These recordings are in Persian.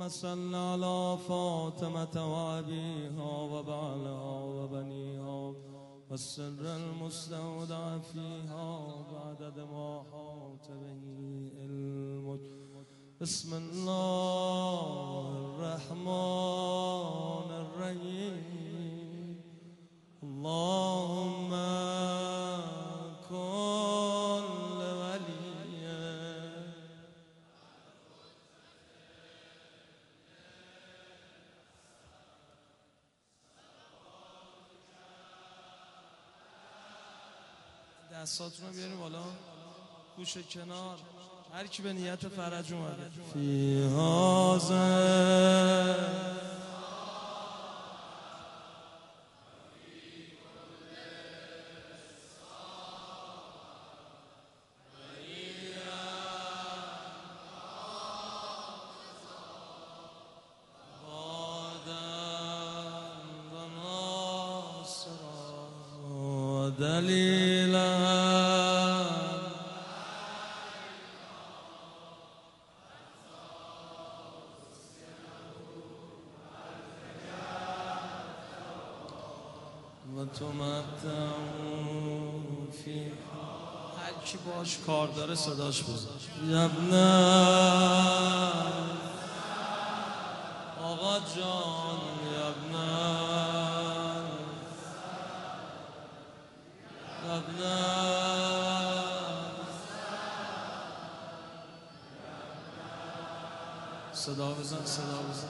صل على فاطمة وأبيها وبعلها وبنيها والسر المستودع فيها بعدد ما حاط به علمك. بسم الله الرحمن الرحيم. اللهم كن لوليك دستاتون رو بیاریم بالا، گوش کنار، هر کی به نیت فرج اومده. فی هذا دلیلا و تمتعوا فی، هر کی باش کار داره صداش بزن. یبنا آقا جان، یبنا صدا بزن، صدا بزن.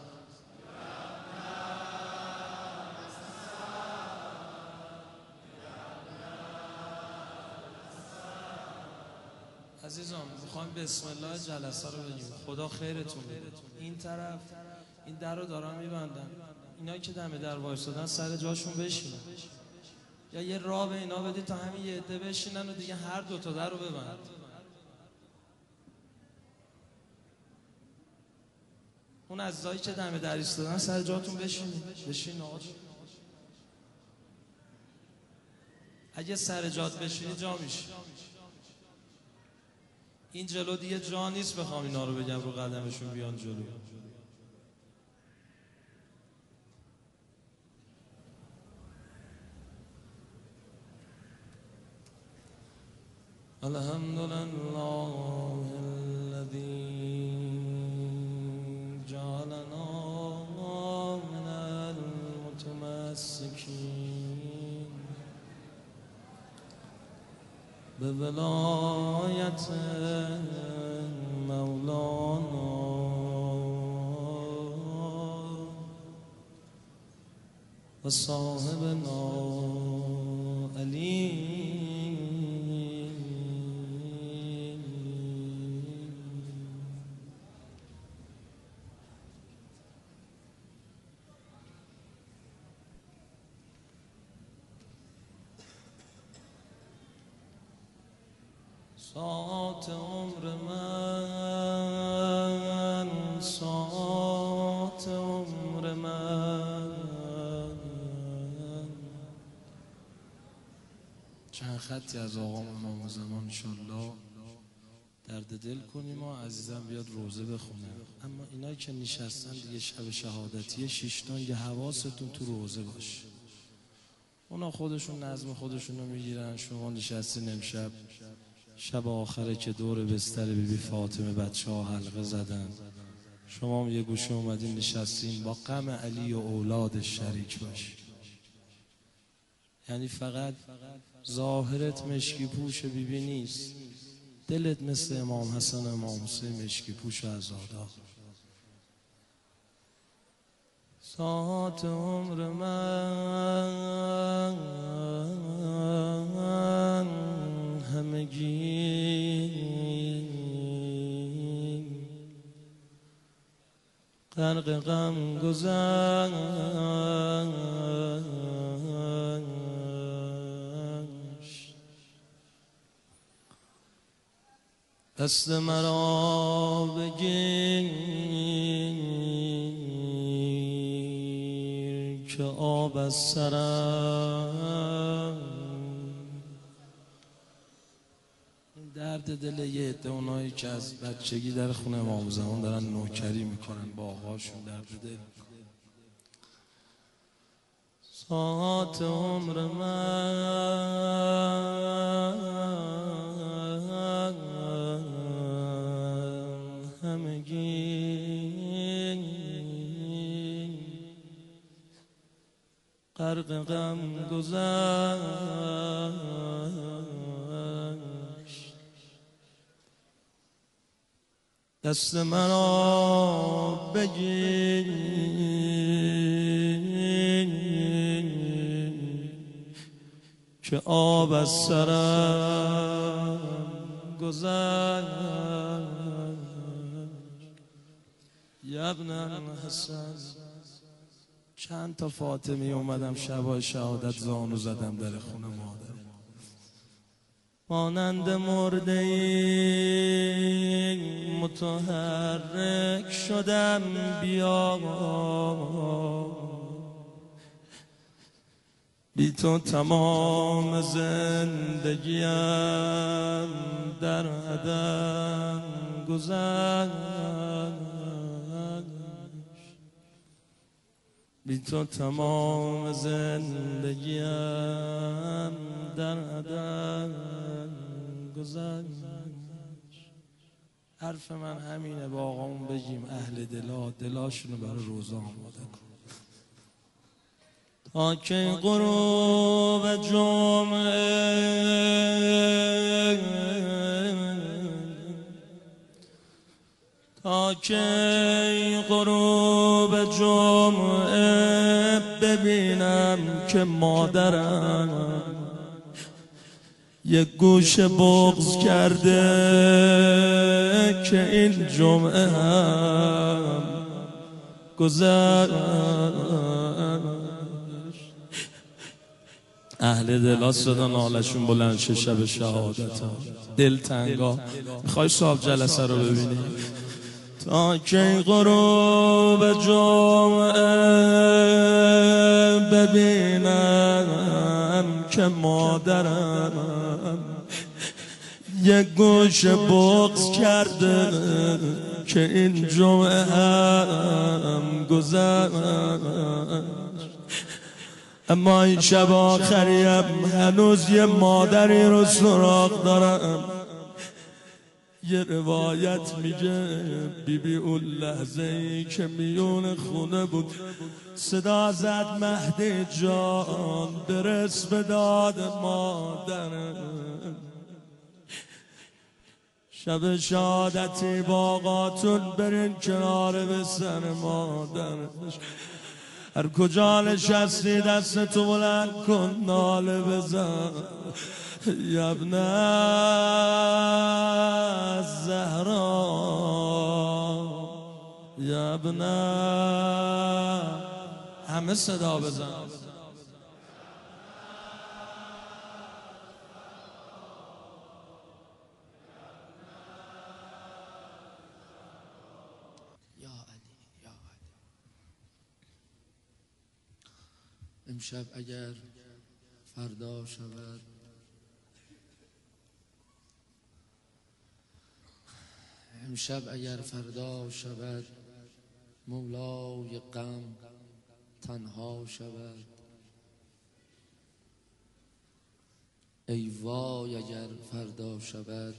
عزیزان میخوایم بسم الله جلسه رو بگیم. خدا خیرتون بده. این طرف این در رو دارن میبندن، اینا که دم در وایسادن سر جاشون بشینن، یا یه راه به اینا بدید تا همین یه عده بشینن و دیگه هر دوتا در رو ببند. اون عزیزایی که دم در ایستادن سر جاتون بشینید. بشین آقا. اگه سر جات بشینی جا میشی. این جلو دیگه جا نیست بخوام اینا رو بگم رو قدمشون بیان جلو. الحمدلله الذي جعلنا من المتمسكين بولایت مولانا و صاحبنا علی ساعت عمر من، ساعت عمر من. چند خطی از آقا امام زمان انشالله درد دل کنیم و عزیزم بیاد روزه بخونه. اما اینایی که نشستن دیگه شب شهادتی شیشتان یه حواستون تو روزه باشه. اونا خودشون نظم خودشونو میگیرن، شما نشستین امشب شب آخره که دور بستر بیبی فاطمه بچه ها حلقه زدن، شما هم یه گوشه اومدین نشستین با غم علی و اولادش شریک باشی. یعنی فقط ظاهرت مشکی پوش بیبی نیست، دلت مثل امام حسن و امام حسین مشکی پوش و عزادا. ساعت عمر من همگی غرق غم گذشت. دست مرا بگیر که آب از سرم. در درد دل یه عده اونایی که از بچگی در خونه امام زمان دارن نوکری میکنن با آقاشون درد دل. ساعات عمر من همگی غرق غم گذشت. دست مرا بگیر که آب از سرم گذشت. ابن الحسن چند تا فاطمی اومدم شبای شهادت زانو زدم در خونه مادر، مانند مرده متحرک شدم بیا بی تو تمام زندگیم در عدم گذشت. بی تو تمام زندگیم در عدم گذشت. حرف من همینه، با آقامون بگیم اهل دلاشونو برای روزا آماده کن. تا که غروب جمعه، تا که غروب جمعه ببینم که مادرم یک گوش بغض کرده که این جمعه هم گذشت. اهل دلا صدا نالشون بلند شه شب شهادت ها، دل تنگا. میخوای صاحب جلسه رو ببینی؟ تا که غروب جمعه ببینم که مادرم یک گوش بغض کرده که این جمعه هم گذشت. اما این شب آخریم هنوز یه مادری رو سراغ دارم. یه روایت میگه بیبی اون لحظه ای که میون خونه بود صدا زد مهدی جان برس به داد مادرم. شب شهادتی با آقاتون برین کنار به سر مادرش. هر کجا نشستی دست تو بلند کن ناله بزن. ابن الزهرا ابن، همه صدا بزن. یا علی یا علی. امشب اگر فردا شود، امشب اگر فردا شود مولای غم تنها شود. ای وای اگر فردا شود،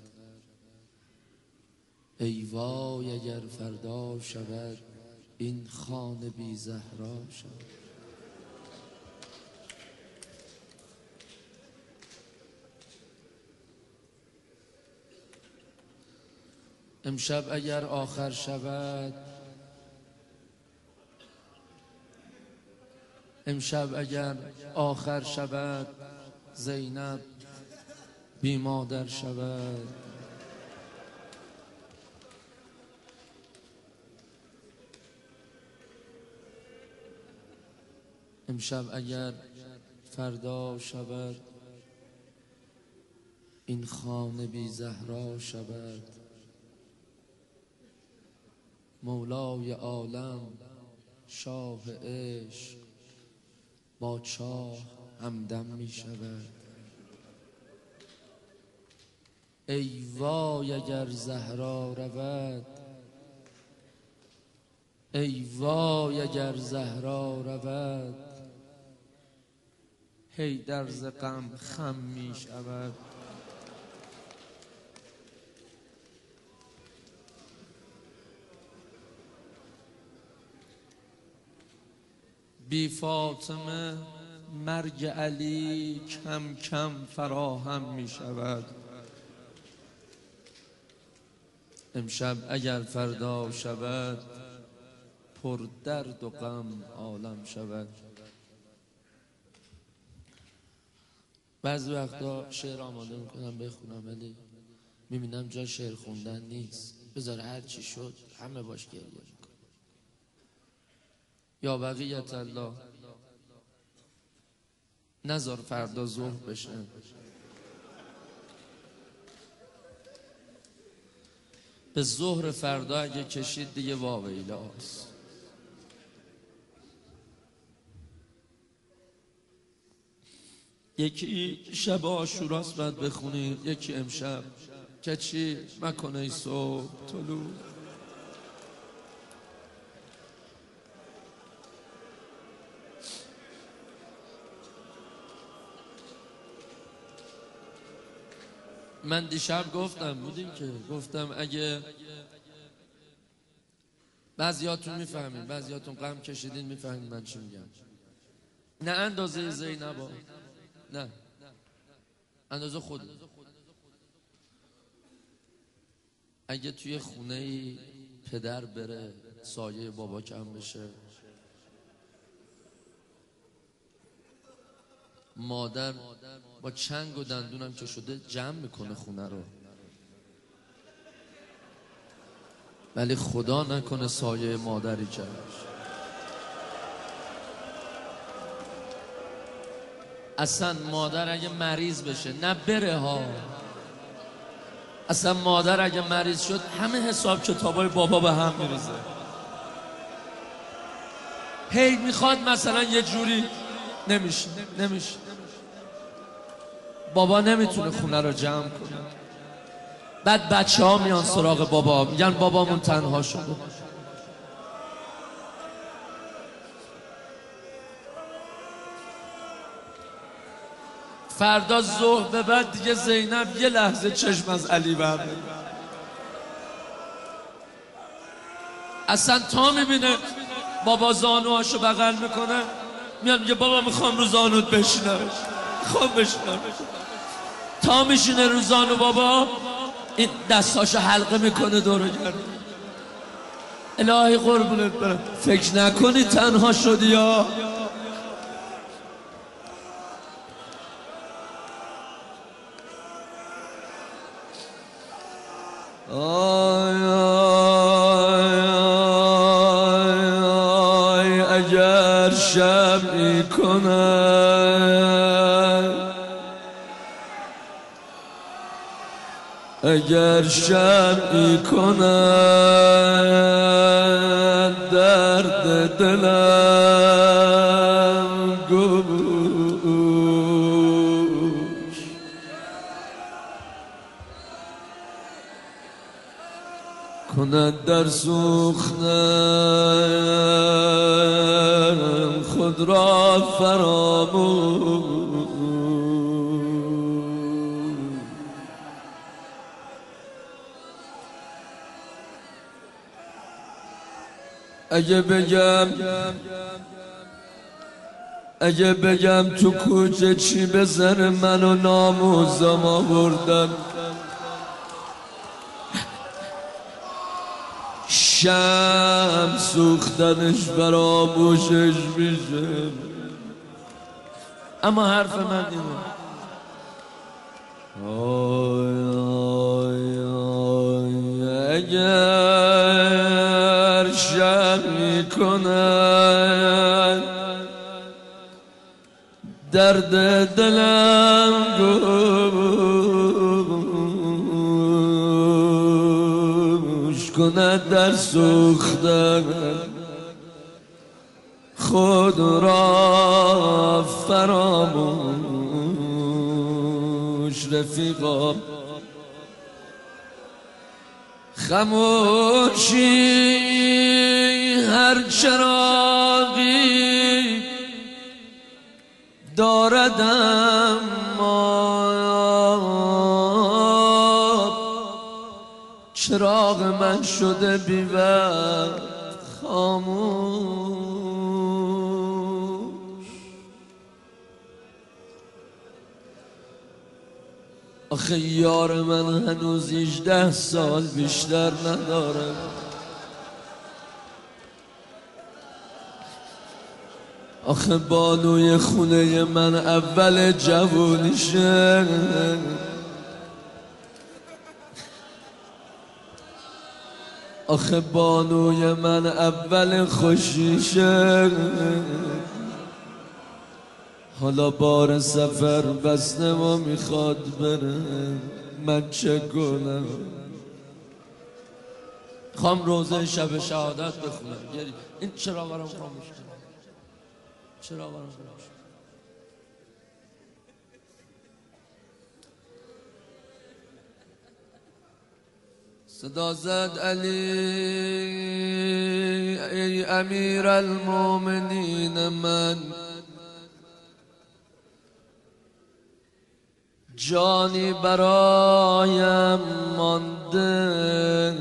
ای وای اگر فردا شود این خانه بی زهرا شود. امشب اگر آخر شود، امشب اگر آخر شود زینب بی مادر شود. امشب اگر فردا شود این خانه بی زهرا شود. مولای عالم شاه عشق با چاه همدم می شود. ای وای اگر زهرا رود، ای وای اگر زهرا رود، حیدر ز غم خم می شود. بی فاطمه مرگ علی کم کم فراهم می شود. امشب اگر فردا شود، پر درد و غم عالم شود. بعضی وقتا شعر آماده میکنم بخونم، ولی میبینم جا شعر خوندن نیست. بذار هر چی شد همه باش گریه میکن. یا بقیت الله، نذار فردا ظهر بشه، به ظهر فردا اگه کشید دیگه واویلاست. یکی شب عاشوراست باید بخونید، یکی امشب که چی مکنه ای صبح طلوع. من دیشب گفتم بودیم که گفتم اگه بعضیاتون میفهمین، بعضیاتون غم کشیدین میفهمین من چی میگم. نه اندازه زینبا، نه اندازه خود. اگه توی خونه ای پدر بره سایه بابا کم بشه، مادر با چنگ و دندونم که شده جمع میکنه خونه رو، ولی خدا نکنه سایه مادری جمع بشه. اصلا مادر اگه مریض بشه، نه بره ها، اصلا مادر اگه مریض شد همه حساب کتابای بابا به هم میریزه. هی میخواد مثلا یه جوری نمیشه بابا نمیتونه خونه رو جمع کنه. بعد بچه ها میان سراغ بابا، میگن بابامون تنها شده. فردا ظهر به بعد دیگه زینب یه لحظه چشم از علی برده، اصلا تا میبینه بابا زانوهاشو بغل میکنه میاد میگه بابا میخوام رو زانوت بشینم، میخوام بشینم. تا میشینه رو زانو بابا این دستاشو حلقه میکنه دور گرد. الهی قربونت برم، فکر نکنی تنها شدی یا آی آی آی اگر شبی کند، اگر شبی کند درد دلم گوش، کند در سوختن خود را فراموش. اگه بگم تو کوچه چی بزن منو ناموزم آوردن، شم سوختنش فراموشش میشه. اما حرف من اینه، آی آی آی اگر شب میکند درد دلم گوش، کند در سوختن خود را فراموش. رفیقا خموشی هر چراغی دارد اما چراغ من شده بی وقت خاموش. آخه یار من هنوز 18 سال بیشتر نداره. آخه بانوی خونه من اول جوونیشه. آخه بانوی من اول خوشیشه. حالا بار سفر بسته و میخواد بره، من چه کنم؟ خوام روزه شب شهادت بخونم. این چرا برام خاموش کنم؟ چرا برام خاموش کنم؟ صدا زد علی ای امیر المومنین من جانی برایم مانده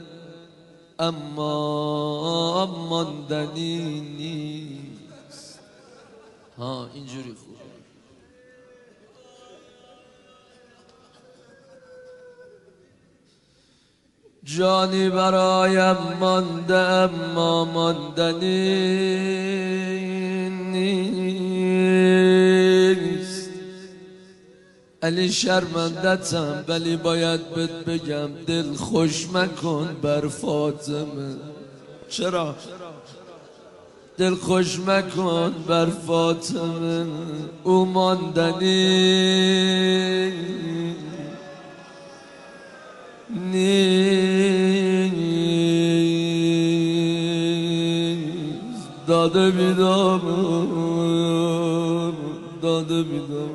اما ماندنی نیست. ها اینجوری خوبه. جانی برایم مانده اما ماندنی نیست. علی شرمندتم ولی باید بهت بگم دل خوش مکن بر فاطمه. چرا؟ دل خوش مکن بر فاطمه، او ماندنی نیست. داده بیدام داده بیدام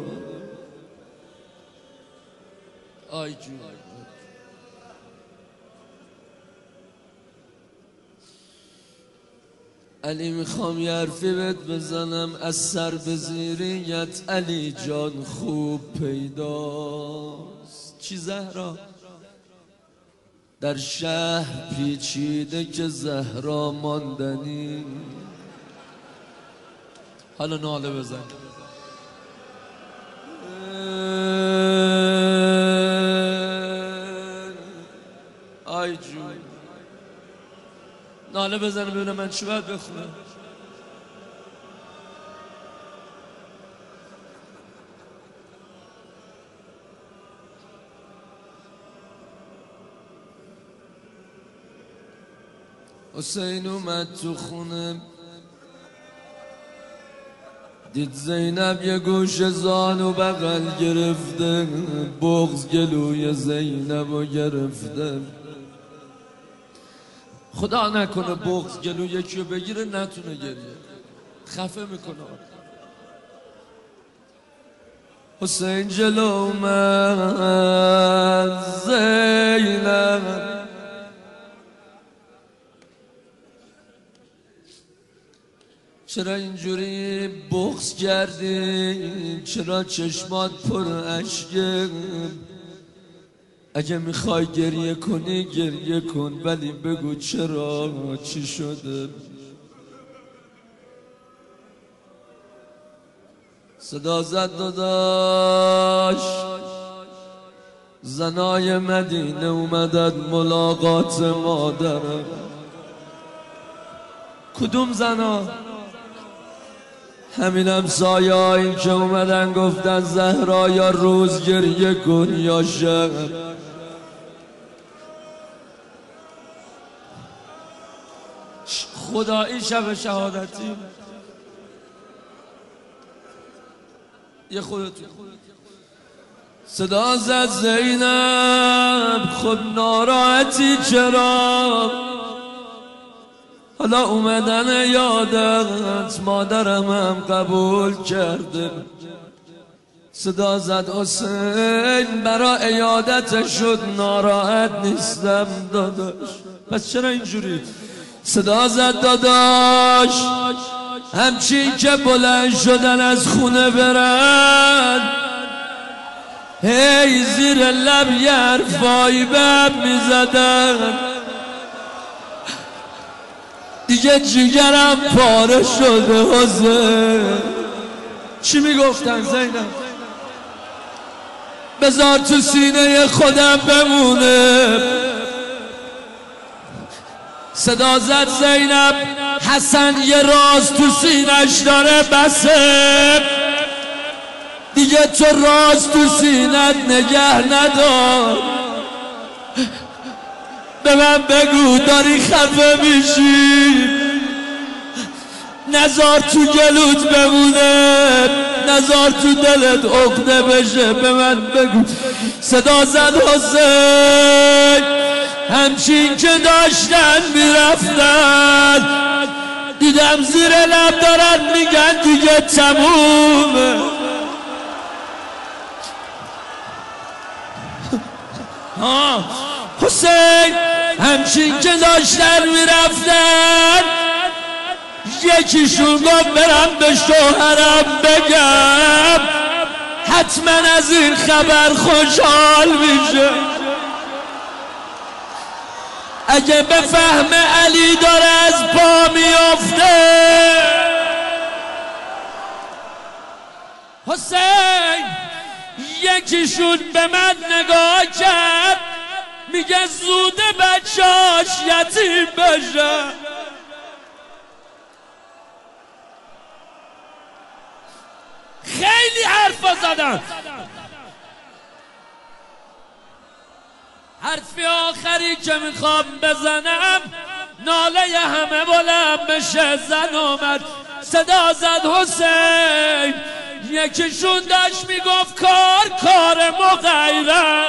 آی جون. علی میخوام یه حرفی بهت بزنم از سر به زیریت. علی جان خوب پیداست. چی زهرا؟ در شهر پیچیده که زهرا ماندنی. حالا ناله بزن. آی جون ناله بزن ببینم من چی باید بخونم. حسین اومد تو خونه دید زینب یه گوش زانو بغل گرفته، بغض گلوی زینبو گرفته. خدا نکنه بغض گلو یکیو بگیره نتونه گریه، خفه میکنه. حسین جلو اومد زینب چرا اینجوری بغض کردی؟ چرا چشمات پر اشکه؟ اگه میخوای گریه کنی گریه کن، ولی بگو چرا، چی شده؟ صدا زد داداش زنای مدینه اومدن ملاقات مادرم. کدوم زنا؟ همین همسایه‌هایی که اومدن گفتن زهرا یا روز گریه کن یا شب. خدایی شب شهادتی یه خودتون. صدا زد زینب خود ناراحتی چرا؟ حالا اومدن یادت مادرم هم قبول کرده. صدا زد حسین برا عیادت شد ناراحت نیستم داداش. پس چرا اینجوری؟ صدا زد داداش همچین که بلند شدن از خونه برن هی زیر لب یه حرفایی بهم میزدن دیگه جیگرم پاره شده حسین. چی میگفتن زینب؟ بذار تو سینه خودم بمونه. صدا زد زینب حسن یه راز تو سینش داره بسه دیگه تو راز تو سینت نگه ندار. به من بگو داری خفه میشی نزار تو گلوت بمونه نزار تو دلت عقده بشه. به من بگو. صدا زد حسین همچین که داشتن میرفتن دیدم زیر لب دارن میگن دیگه تمومه. حسین همچین که داشتن میرفتن یکیشون گفت برم به شوهرم بگم حتما از این خبر خوشحال میشه. اگه بفهم علی داره از پا میافته. حسین یکیشون به من نگاه کرد میگه زوده بچه‌اش یتیم بشه. خیلی حرفا زدن. حرفی آخری که میخوام بزنم ناله همه بلند بشه. زن اومد صدا زد حسین یکیشون داشت میگفت کار مغیره.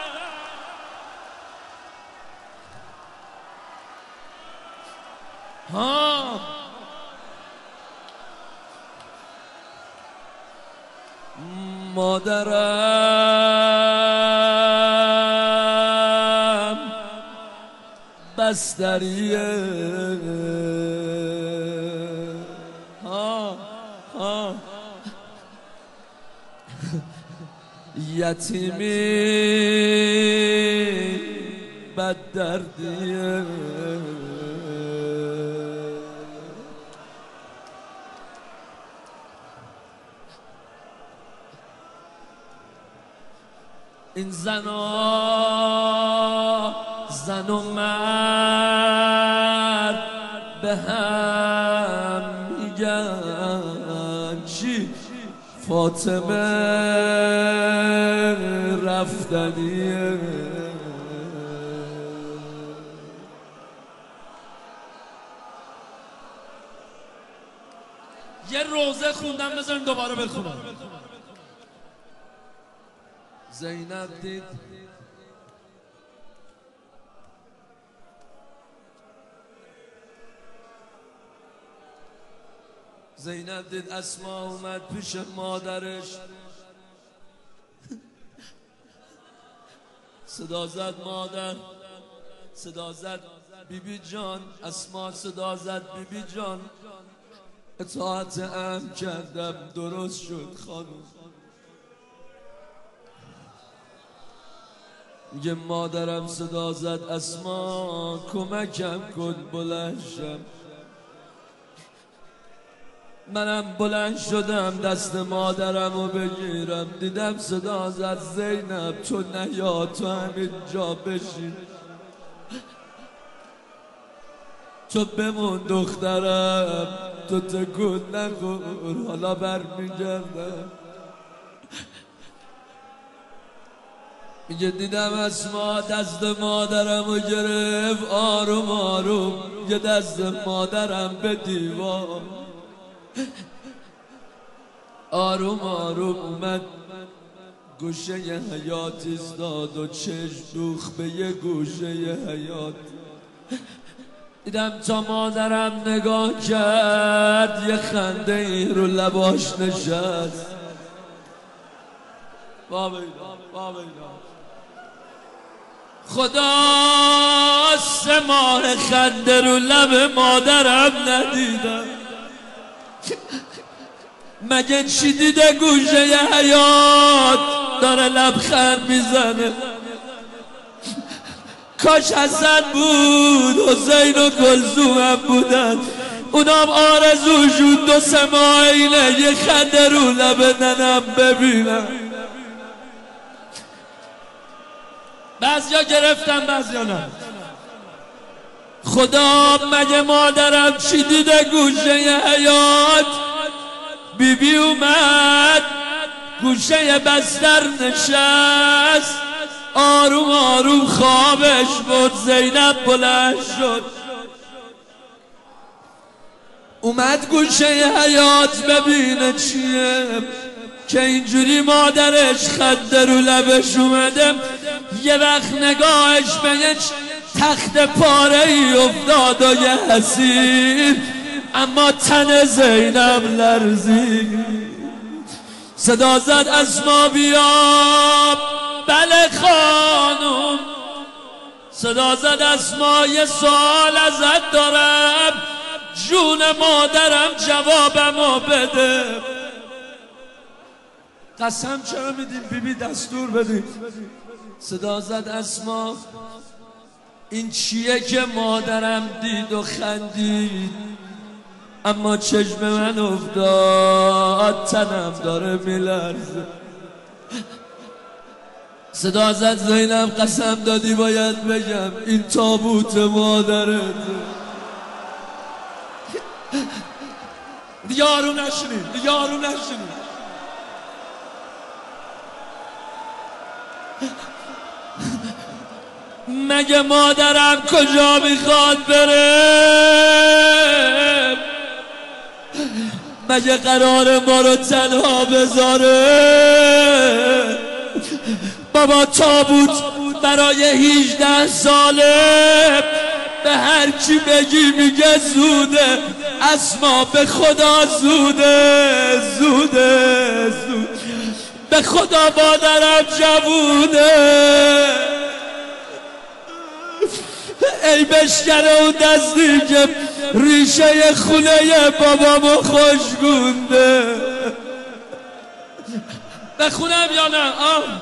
مادرم بستریه یتیمی بد دردیه. این زن و مرد به هم میگن چی؟ فاطمه رفتنیه. یه روزه خوندم بذاریم دوباره بخونم. زینب دید اسما اومد پیش مادرش صدا زد مادر. صدا زد بیبی جان. اسما صدا زد بیبی جان اطاعت امر کردم درست شد خانم. میگه مادرم صدا زد اسما کمکم کن بلند شم. منم بلند شدم دست مادرم رو بگیرم دیدم صدا زد زینب تو نیا تو همین جا بشین تو بمون دخترم تو تکون نخور حالا برمیگردم. میگه دیدم اسما دست مادرم رو گرفت آروم آروم یه دست مادرم به دیوار آروم آروم اومد گوشه ی حیات ایستاد و چشم دوخ به یه گوشه ی حیات. دیدم تا مادرم نگاه کرد یه خنده ای رو لباش نشست. خدا 3 ماه خنده رو لب مادرم ندیدم. مگه چی دیده گوشه حیات داره لبخند میزنه؟ کاش حسن بود، حسین و کلثوم هم بودن، اونام آرزوشون 2-3 ماه اینه یه خنده رو لب ننم ببینم. بعضیا گرفتن بعضیا نه. خدا مگه مادرم چی دیده گوشه حیات؟ بیبی اومد گوشه بستر نشست، آروم آروم خوابش بود. زینب بلند شد اومد گوشه حیات ببینه چیه که اینجوری مادرش خنده رو لبش اومده. یه وقت نگاهش به یه تخت پاره ای افتاد و یه حسیر، اما تن زینب لرزید. صدا زد اسما بیا. بله خانم. صدا زد اسما یه سوال ازت دارم، جون مادرم جوابمو بده. قسم چرا میدیم بیبی دستور بدیم. صدا زد اسما این چیه که مادرم دید و خندید اما چشم من افتاد تنم داره میلرزه. صدا زد زینب قسم دادی باید بگم این تابوت مادرت. دیگه آروم نشینید، دیگه آروم نشینید. مگه مادرم کجا میخواد بره؟ مگه قرار ما رو تنها بذاره؟ بابا تابوت برای 18 ساله به هر کی بگی میگه زوده. اسما به خدا زوده، زوده، زود. به خدا مادرم جوونه. ای بشکنه اون دستی که ریشه خونه بابامو خوشگونده. بخونم یا نه؟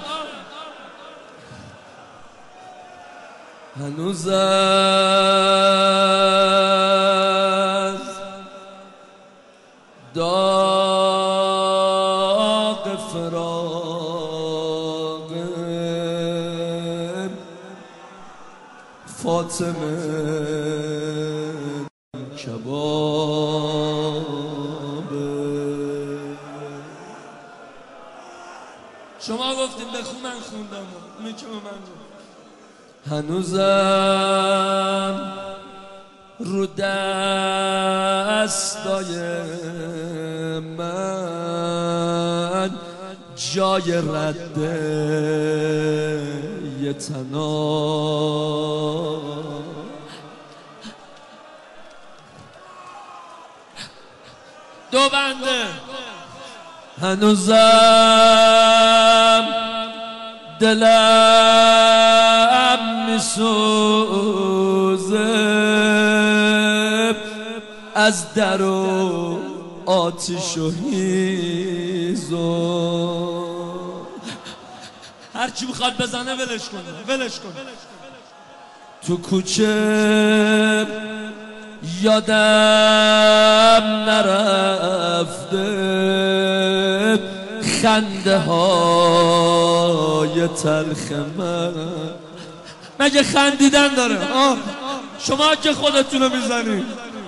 هنوز از داغ فراق فاطمه کبابه. شما گفتید بخون من خوندم، اونی که من هنوزم رو دستای من جای رده یه تنها. دو بنده هنوزم دلم میسوزه از در و آتش و هیزو. هرچی بخواد بزنه ولش کن، ولش کن. تو کوچه یادم نرفته خنده های تلخ من. مگه خندیدن داره؟ شما که خودتونو میزنید.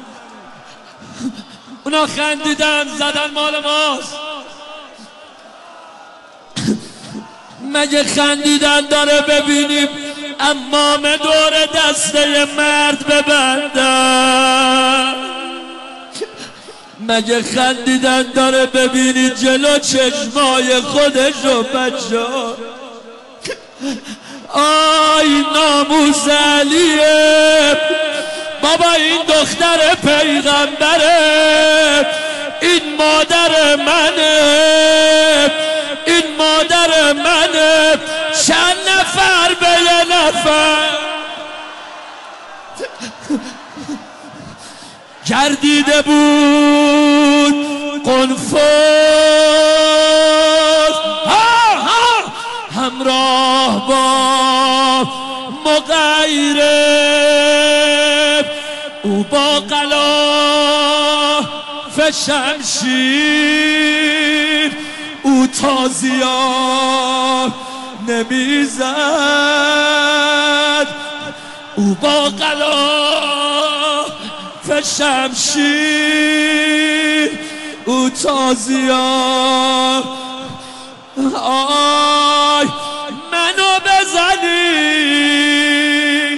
اونا خندیدن زدن مال ماست. مگه خندیدن داره ببینیم امام دور دسته مرد ببندن؟ مگه خندیدن داره ببینید جلو چشمای خودش و بچه ها؟ آی ناموس علیه بابا، این دختر پیغمبره، این مادر منه، این مادر من. گردیده بود قنفذ همراه با مغیرب او با غلاف شمشیر او تازیان نمیزد او با غلاف شمشیر او تازیان آی منو بزنی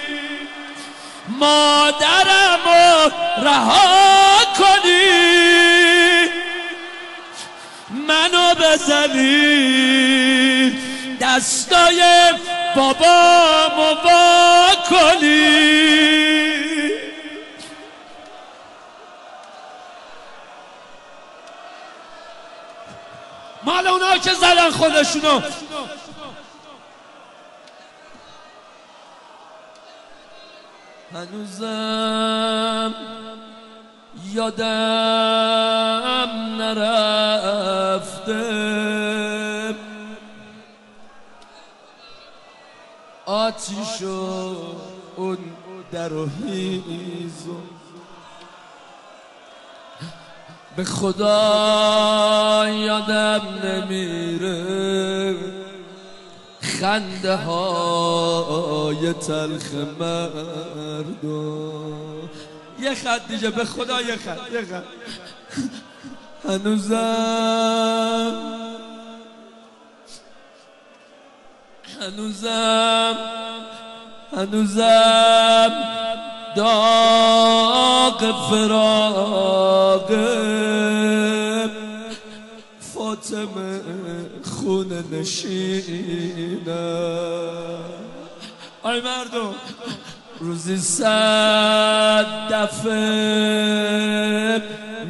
مادرمو رها کنی منو بزنی دستای بابامو وا کنی مال اونا که زدن خودشونو هنوزم یادم نرفته آتیشو اون در و هیزو به خدا یادم نمیره خنده های تلخ مردم یه خط دیگه به خدا یه خط هنوزم داغ فراقه فاطمه خونه نشینه آی مردم روزی 100 دفعه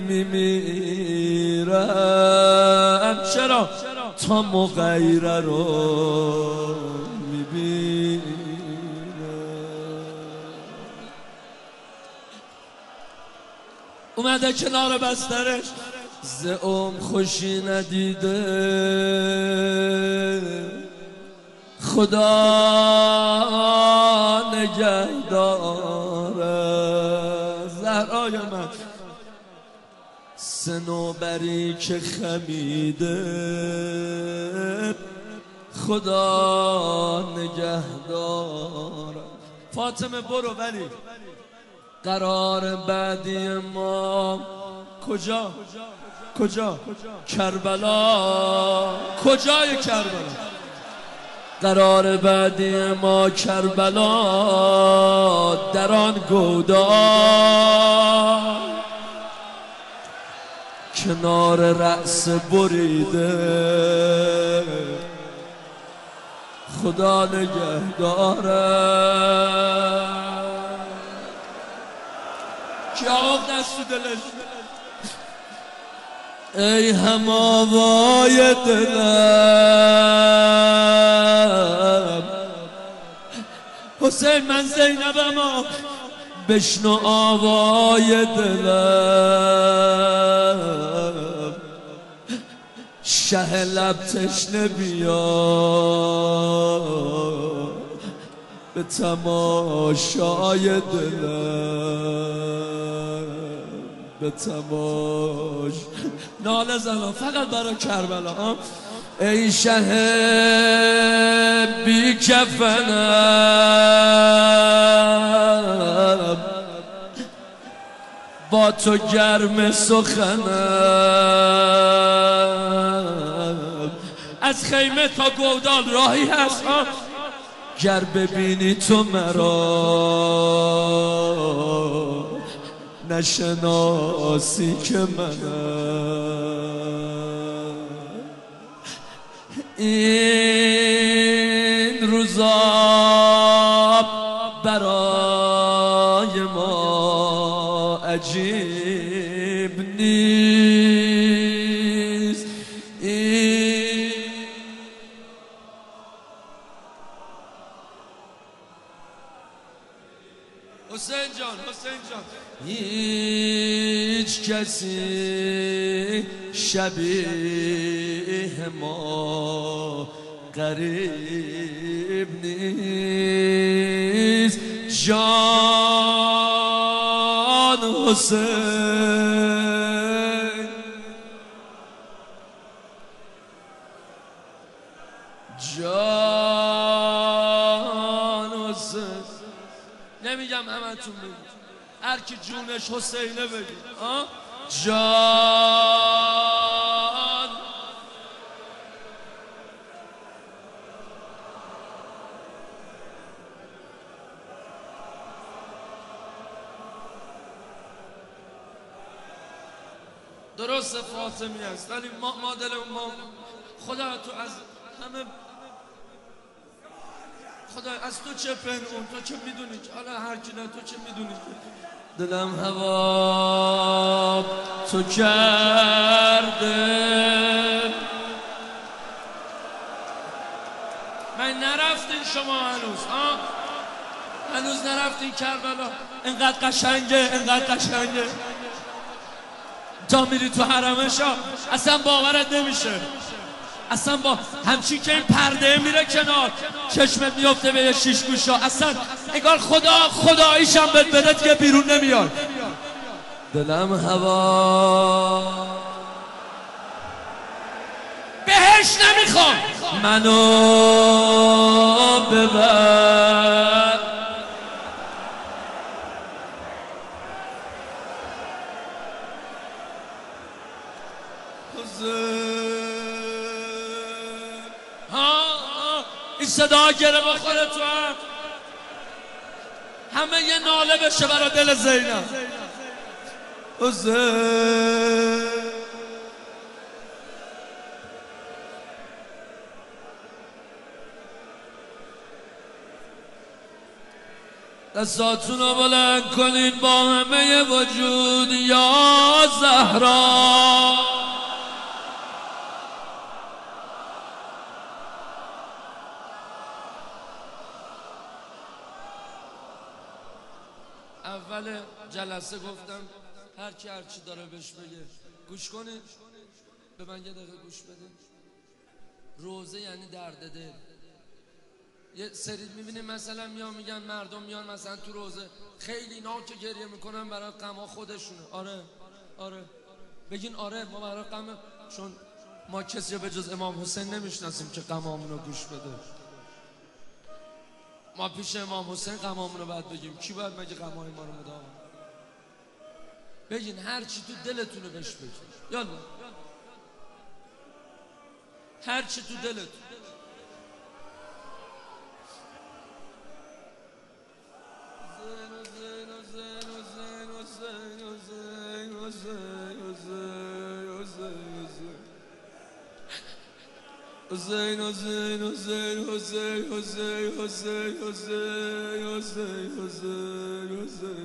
میمیرم چرا تا مغیره رو میبینم اومده کنار بسترش ز خوشی ندیده خدا نگهداره زهرای من صنوبری که خمیده خدا نگهداره فاطمه برو ولی قرار بعدی ما کجا کربلا کجای کربلا قرار بعدی ما کربلا در آن گودال کنار رأس بریده خدا نگهداره که آق دست تو دلش ای هماوای دلم حسین من زینبم بشنو آوای دلم شه لب تشنه بیا به تماشای دلم به تماش ناله زنم فقط برای کربلا ای شه بی کفنم با تو گرم سخنم از خیمه تا گودال راهی هست گر ببینی تو مرا نشناسی که منم این روزا برای ما عجیب نیست حسین جان هیچ کسی شبیه ما غریب نیست جان حسین جان حسین نمیگم همتون بگید هر کی جونش حسینه بگید جان درست فاطمی است ولی ما دلمون ما خدا تو از همه خدا از تو چه پنهون تو چه میدونی حالا هر کی نه تو چه میدونی دلم هوا تو کرده من نرفتین شما هنوز نرفتین کربلا اینقدر قشنگه تا میری تو حرمشا اصلا باورت نمیشه اصلا با همچین که این پرده میره کنار چشمت میفته به یه شیش گوشا اصلا انگار خداییشم بدت که بیرون نمیاد دلم هوا بهش نمیخوام منو ببر این صدا گره بخوره تو همه یه ناله بشه برا دل زینب حسین دستاتونو بلند کنید با همه وجود یا زهرا اول جلسه گفتم هر کی هر چی داره بهش بگه گوش کنید به من یه دقیقه گوش بدید روزه یعنی درد دل یه سری میبینیم مثلا میگن مردم میان مثلا تو روزه خیلی اینا که گریه میکنن برای غم خودشونه آره بگین آره ما برای غم چون ما کسی به جز امام حسین نمیشناسیم که غمامونو گوش بده ما پیش امام حسین غمامونو باید بگیم کی باید مگه غمای ما رو مدام بگین هر چی تو دلتونه بهش بگین یالا هر چی تو دلتون حسین حسین حسین حسین حسین حسین حسین حسین حسین حسین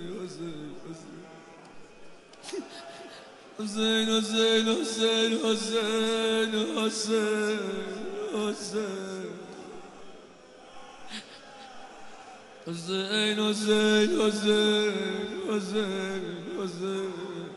حسین حسین حسین حسین حسین حسین حسین حسین حسین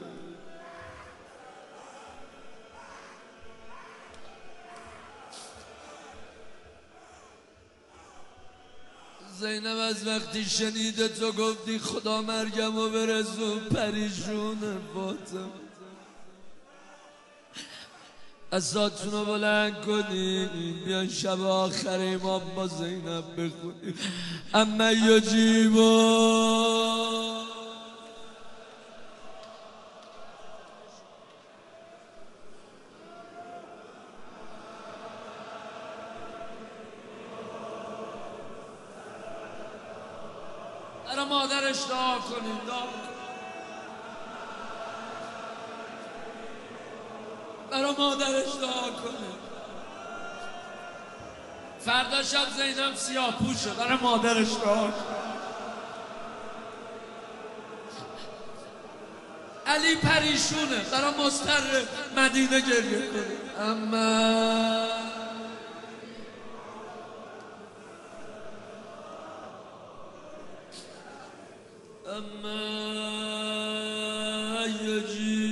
زینب از وقتی شنیده تو گفتی خدا مرگم و برسون پریشون فاطمه اساتونو بلند کنیم بیان شب آخر امام با زینب بخونیم اما یجیبا برای مادرش دعا کنیم برای مادرش دعا کنیم فردا شب زینب سیاه پوشه برای مادرش دعا کنیم علی پریشونه برای مستر مدینه گریه کنیم اما یجی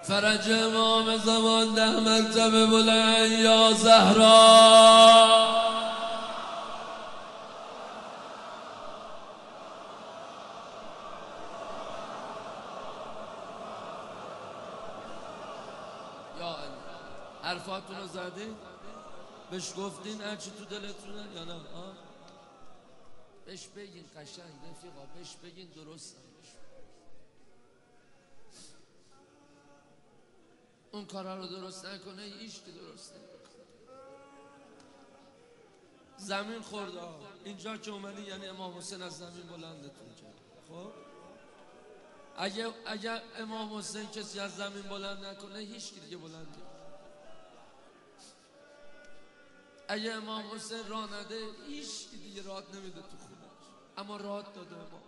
فرج امام زمان 10 مرتبه بلند یا زهرا. یا حرفاتون رو زدین؟ بهش گفتین هرچی تو دلتونه یا نه؟ بهش بگین قشنگ رفیقا، بهش بگین درست. اون کارا رو درست نکنه هیچ که درست نکنه. زمین خورده اینجا که اومدی یعنی امام حسین از زمین بلندتون کرد. خب اگه امام حسین کسی از زمین بلند نکنه هیچ کی دیگه بلند نمیشه. اگه امام حسین راه نده هیچ کی دیگه راه نمیده تو خونش، اما راه داده امام.